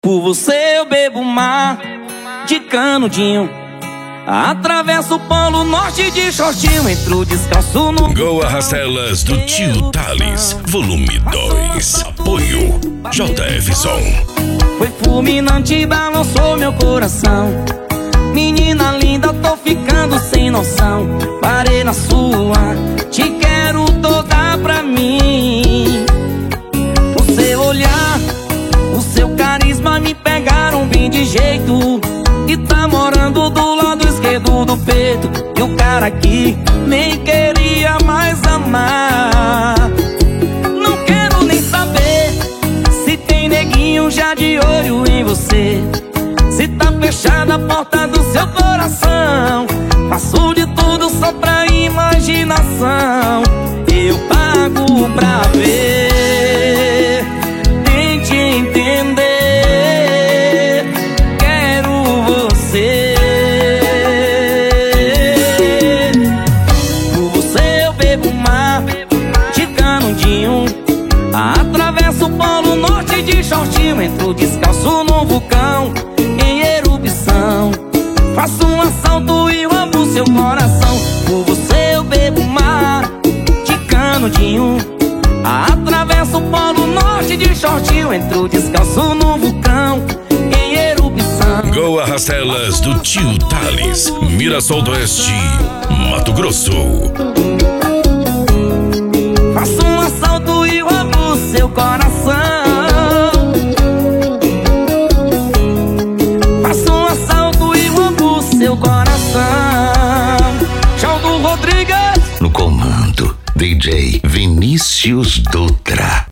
Por você eu bebo mar de canudinho, atravesso o polo norte de shortinho, entro descalço no... Go Arrastelas do Tio Thales, volume 2. Apoio JF Som. Foi fulminante, balançou meu coração. Menina linda, tô ficando sem noção. Parei na sua, te quero toda pra mim. O seu olhar, o seu carisma me pegaram bem de jeito. E tá morando do lado esquerdo do peito. E o cara aqui nem queria mais amar. Não quero nem saber se tem neguinho já de olho em você, se tá fechada a porta do seu coração. Faço de tudo só pra imaginação. Eu pago pra ver, tente entender. Quero você. Por você eu bebo mar de canudinho, atravesso o polo norte de shortinho, entro descalço no vulcão em erupção. Faço um assalto e roubo seu coração. Por você eu bebo mar de canudinho, atravesso o polo norte de shortinho, entro descalço no vulcão em erupção. Go Arrastelas do Tio Thales, Mirassol do Oeste, Mato Grosso. Faço um assalto e roubo seu coração. Faço um assalto e roubo seu coração. Tchau do Rodrigues. No comando, DJ Vinícius Dutra.